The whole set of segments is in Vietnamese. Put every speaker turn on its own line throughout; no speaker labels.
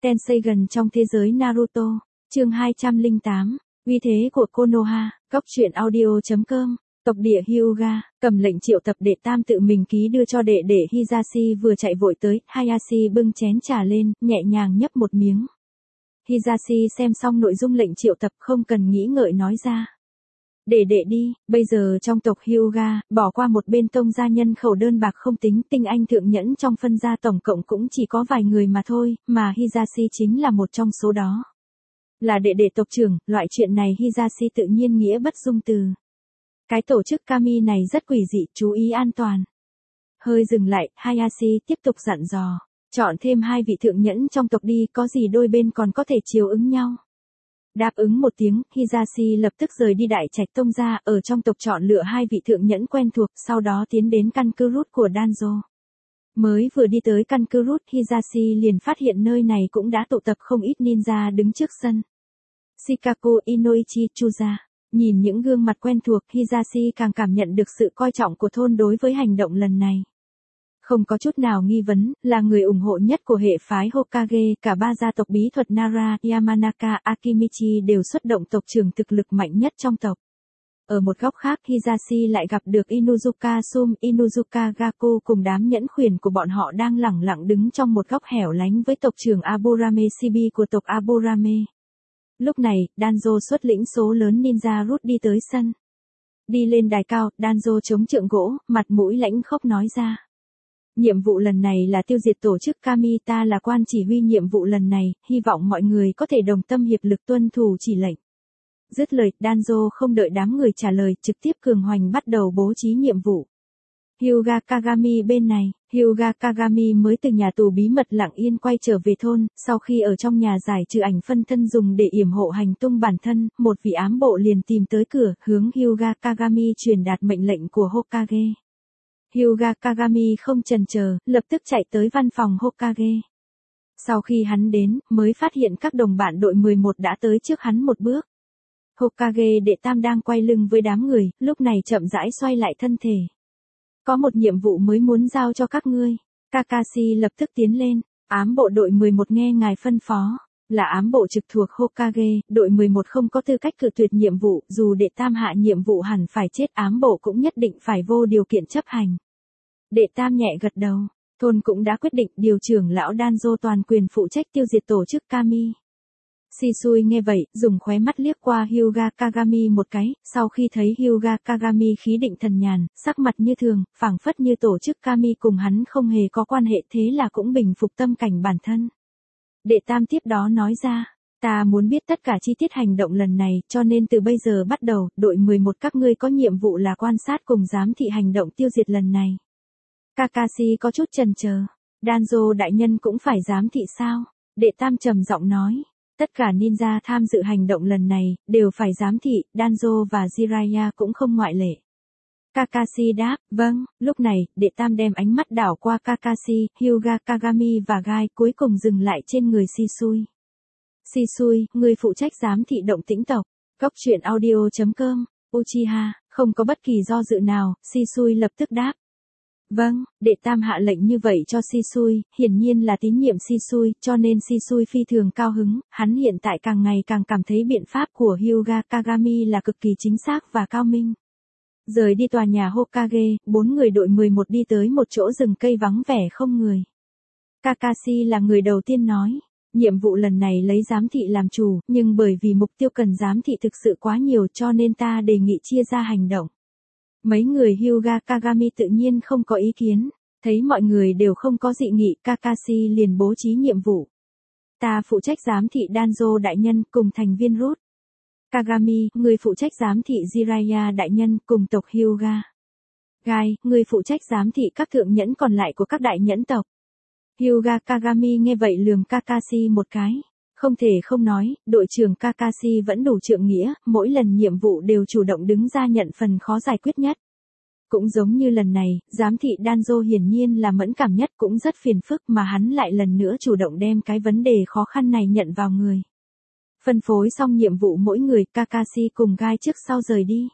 Tensei gần trong thế giới Naruto, chương 208, uy thế của Konoha, góc truyện audio.com, tộc địa Hyuga, cầm lệnh triệu tập đệ tam tự mình ký đưa cho đệ đệ Hisashi vừa chạy vội tới, Hayashi bưng chén trà lên, nhẹ nhàng nhấp một miếng. Hisashi xem xong nội dung lệnh triệu tập không cần nghĩ ngợi nói ra. Để đệ đi, bây giờ trong tộc Hyuga, bỏ qua một bên tông gia nhân khẩu đơn bạc không tính, tinh anh thượng nhẫn trong phân gia tổng cộng cũng chỉ có vài người mà thôi, mà Hisashi chính là một trong số đó. Là đệ đệ tộc trưởng, loại chuyện này Hisashi tự nhiên nghĩa bất dung từ. Cái tổ chức Kami này rất quỷ dị, chú ý an toàn. Hơi dừng lại, Hayashi tiếp tục dặn dò. Chọn thêm 2 vị thượng nhẫn trong tộc đi, có gì đôi bên còn có thể chiều ứng nhau. Đáp ứng một tiếng, Hisashi lập tức rời đi đại trạch tông gia, ở trong tộc chọn lựa 2 vị thượng nhẫn quen thuộc, sau đó tiến đến căn cứ root của Danzo. Mới vừa đi tới căn cứ root, Hisashi liền phát hiện nơi này cũng đã tụ tập không ít ninja đứng trước sân. Shikaku Inoichi Chuza. Nhìn những gương mặt quen thuộc, Hisashi càng cảm nhận được sự coi trọng của thôn đối với hành động lần này. Không có chút nào nghi vấn, là người ủng hộ nhất của hệ phái Hokage, cả 3 gia tộc bí thuật Nara, Yamanaka, Akimichi đều xuất động tộc trưởng thực lực mạnh nhất trong tộc. Ở một góc khác, Hisashi lại gặp được Inuzuka Sum, Inuzuka Gaku cùng đám nhẫn khuyển của bọn họ đang lẳng lặng đứng trong một góc hẻo lánh với tộc trưởng Aburame Shibi của tộc Aburame. Lúc này, Danzo xuất lĩnh số lớn ninja rút đi tới sân. Đi lên đài cao, Danzo chống trượng gỗ, mặt mũi lãnh khốc nói ra. Nhiệm vụ lần này là tiêu diệt tổ chức Kami, ta là quan chỉ huy nhiệm vụ lần này, hy vọng mọi người có thể đồng tâm hiệp lực tuân thủ chỉ lệnh. Dứt lời, Danzo không đợi đám người trả lời, trực tiếp cường hoành bắt đầu bố trí nhiệm vụ. Hyuga Kagami bên này, Hyuga Kagami mới từ nhà tù bí mật lặng yên quay trở về thôn, sau khi ở trong nhà giải trừ ảnh phân thân dùng để yểm hộ hành tung bản thân, một vị ám bộ liền tìm tới cửa, hướng Hyuga Kagami truyền đạt mệnh lệnh của Hokage. Hyuga Kagami không chần chờ, lập tức chạy tới văn phòng Hokage. Sau khi hắn đến, mới phát hiện các đồng bạn đội 11 đã tới trước hắn một bước. Hokage đệ tam đang quay lưng với đám người, lúc này chậm rãi xoay lại thân thể. Có một nhiệm vụ mới muốn giao cho các ngươi. Kakashi lập tức tiến lên. Ám bộ đội 11 nghe ngài phân phó. Là ám bộ trực thuộc Hokage, đội 11 không có tư cách cự tuyệt nhiệm vụ, dù đệ tam hạ nhiệm vụ hẳn phải chết, ám bộ cũng nhất định phải vô điều kiện chấp hành. Đệ tam nhẹ gật đầu. Thôn cũng đã quyết định điều trưởng lão Danzo toàn quyền phụ trách tiêu diệt tổ chức Kami. Shisui nghe vậy, dùng khóe mắt liếc qua Hyuga Kagami một cái, sau khi thấy Hyuga Kagami khí định thần nhàn, sắc mặt như thường, phảng phất như tổ chức Kami cùng hắn không hề có quan hệ, thế là cũng bình phục tâm cảnh bản thân. Đệ tam tiếp đó nói ra, ta muốn biết tất cả chi tiết hành động lần này, cho nên từ bây giờ bắt đầu, đội 11 các ngươi có nhiệm vụ là quan sát cùng giám thị hành động tiêu diệt lần này. Kakashi có chút chần chờ, Danzo đại nhân cũng phải giám thị sao? Đệ tam trầm giọng nói. Tất cả ninja tham dự hành động lần này, đều phải giám thị, Danzo và Jiraiya cũng không ngoại lệ. Kakashi đáp, vâng, lúc này, đệ tam đem ánh mắt đảo qua Kakashi, Hyuga Kagami và Gai, cuối cùng dừng lại trên người Shisui. Shisui, người phụ trách giám thị động tĩnh tộc, góc truyện audio.com, Uchiha, không có bất kỳ do dự nào, Shisui lập tức đáp. Vâng, đệ tam hạ lệnh như vậy cho Shisui, hiển nhiên là tín nhiệm Shisui, cho nên Shisui phi thường cao hứng, hắn hiện tại càng ngày càng cảm thấy biện pháp của Hyuga Kagami là cực kỳ chính xác và cao minh. Rời đi tòa nhà Hokage, 4 người đội 11 đi tới một chỗ rừng cây vắng vẻ không người. Kakashi là người đầu tiên nói, nhiệm vụ lần này lấy giám thị làm chủ, nhưng bởi vì mục tiêu cần giám thị thực sự quá nhiều cho nên ta đề nghị chia ra hành động. Mấy người Hyuga Kagami tự nhiên không có ý kiến, thấy mọi người đều không có dị nghị, Kakashi liền bố trí nhiệm vụ. Ta phụ trách giám thị Danzo đại nhân cùng thành viên root. Kagami, người phụ trách giám thị Jiraiya đại nhân cùng tộc Hyuga. Gai, người phụ trách giám thị các thượng nhẫn còn lại của các đại nhẫn tộc. Hyuga Kagami nghe vậy lườm Kakashi một cái. Không thể không nói, đội trưởng Kakashi vẫn đủ trượng nghĩa, mỗi lần nhiệm vụ đều chủ động đứng ra nhận phần khó giải quyết nhất. Cũng giống như lần này, giám thị Danzo hiển nhiên là mẫn cảm nhất, cũng rất phiền phức mà hắn lại lần nữa chủ động đem cái vấn đề khó khăn này nhận vào người. Phân phối xong nhiệm vụ mỗi người, Kakashi cùng Gai trước sau rời đi.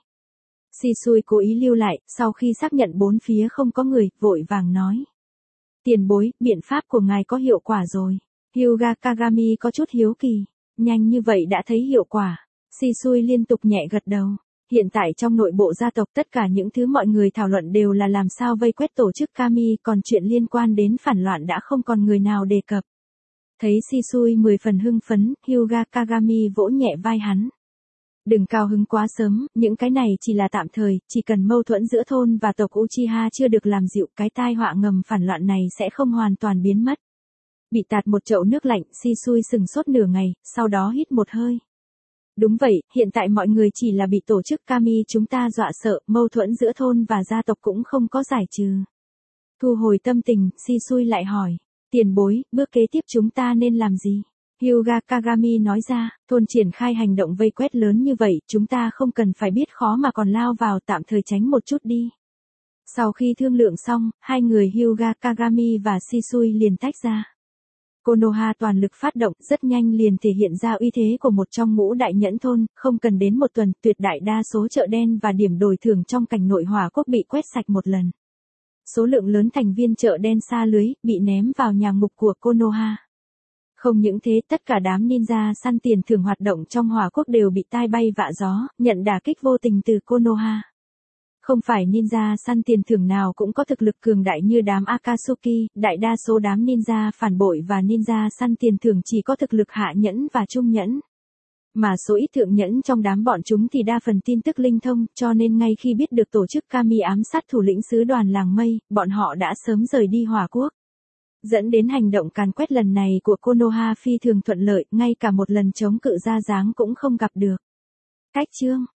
Shisui cố ý lưu lại, sau khi xác nhận 4 phía không có người, vội vàng nói. Tiền bối, biện pháp của ngài có hiệu quả rồi. Hyuga Kagami có chút hiếu kỳ. Nhanh như vậy đã thấy hiệu quả. Shisui liên tục nhẹ gật đầu. Hiện tại trong nội bộ gia tộc tất cả những thứ mọi người thảo luận đều là làm sao vây quét tổ chức Kami, còn chuyện liên quan đến phản loạn đã không còn người nào đề cập. Thấy Shisui 10 phần hưng phấn, Hyuga Kagami vỗ nhẹ vai hắn. Đừng cao hứng quá sớm, những cái này chỉ là tạm thời, chỉ cần mâu thuẫn giữa thôn và tộc Uchiha chưa được làm dịu, cái tai họa ngầm phản loạn này sẽ không hoàn toàn biến mất. Bị tạt một chậu nước lạnh, Shisui sừng sốt nửa ngày, sau đó hít một hơi. Đúng vậy, hiện tại mọi người chỉ là bị tổ chức Kami chúng ta dọa sợ, mâu thuẫn giữa thôn và gia tộc cũng không có giải trừ. Thu hồi tâm tình, Shisui lại hỏi, tiền bối, bước kế tiếp chúng ta nên làm gì? Hyuga Kagami nói ra, thôn triển khai hành động vây quét lớn như vậy, chúng ta không cần phải biết khó mà còn lao vào, tạm thời tránh một chút đi. Sau khi thương lượng xong, hai người Hyuga Kagami và Shisui liền tách ra. Konoha toàn lực phát động, rất nhanh liền thể hiện ra uy thế của một trong ngũ đại nhẫn thôn, không cần đến một tuần, tuyệt đại đa số chợ đen và điểm đổi thưởng trong cảnh nội hỏa quốc bị quét sạch một lần. Số lượng lớn thành viên chợ đen xa lưới, bị ném vào nhà ngục của Konoha. Không những thế, tất cả đám ninja săn tiền thưởng hoạt động trong hỏa quốc đều bị tai bay vạ gió, nhận đả kích vô tình từ Konoha. Không phải ninja săn tiền thưởng nào cũng có thực lực cường đại như đám Akatsuki, đại đa số đám ninja phản bội và ninja săn tiền thưởng chỉ có thực lực hạ nhẫn và trung nhẫn. Mà số ít thượng nhẫn trong đám bọn chúng thì đa phần tin tức linh thông, cho nên ngay khi biết được tổ chức Kami ám sát thủ lĩnh sứ đoàn làng mây, bọn họ đã sớm rời đi hỏa quốc. Dẫn đến hành động càn quét lần này của Konoha phi thường thuận lợi, ngay cả một lần chống cự ra dáng cũng không gặp được. Cách chương